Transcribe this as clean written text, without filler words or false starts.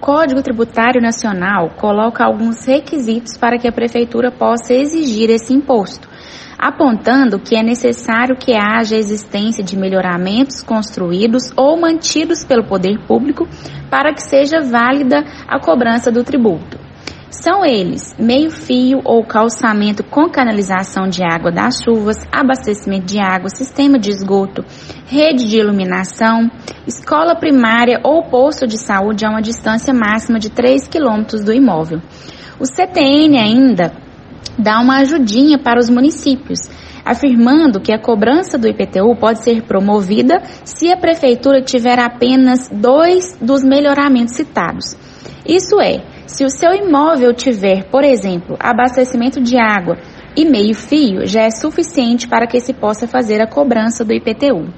Código Tributário Nacional coloca alguns requisitos para que a Prefeitura possa exigir esse imposto, apontando que é necessário que haja existência de melhoramentos construídos ou mantidos pelo poder público para que seja válida a cobrança do tributo. São eles: meio-fio ou calçamento com canalização de água das chuvas, abastecimento de água, sistema de esgoto, rede de iluminação, escola primária ou posto de saúde a uma distância máxima de 3 quilômetros do imóvel. O CTN ainda dá uma ajudinha para os municípios, afirmando que a cobrança do IPTU pode ser promovida se a Prefeitura tiver apenas 2 dos melhoramentos citados. Isso é, se o seu imóvel tiver, por exemplo, abastecimento de água e meio-fio, já é suficiente para que se possa fazer a cobrança do IPTU.